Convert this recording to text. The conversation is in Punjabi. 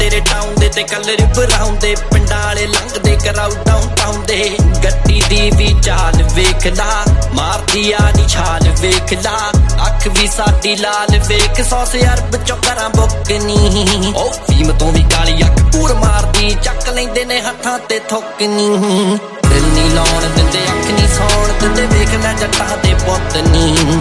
ਤੇਰੇ ਟਾਊਨ ਦੇ ਤੇ ਕਲਰ ਬਰਾਉਂਦੇ ਪਿੰਡਾਂ ਵਾਲੇ ਲੰਘਦੇ ਕਰਾਉ ਡਾਊਨ ਦੇ ਗੱਡੀ ਦੀ ਵੀ ਚਾਲ ਵੇਖ ਲਾ ਮਾਰਦੀ ਆ ਨੀ ਛਾਲ ਵੇਖ ਲਾ ਅੱਖ ਵੀ ਸਾਡੀ ਲਾਲ ਵੇਖ 100 ਅਰਬ ਚੋਂ ਕਰਾਂ ਬੁੱਕ ਨੀ ਉਹ ਫੀਮ ਤੋਂ ਵੀ ਕਾਲੀ ਅੱਖ ਪੂਰ ਮਾਰਦੀ ਚੱਕ ਲੈਂਦੇ ਨੇ ਹੱਥਾਂ ਤੇ ਥੁੱਕ ਨੀ ਦਿਲ ਨੀ ਲਾਉਣ ਦਿੰਦੇ ਅੱਖ ਨੀ ਸੌਣ ਦਿੰਦੇ ਵੇਖ ਲੈ ਜੱਟਾਂ ਦੇ ਪੁੱਤ ਨੀ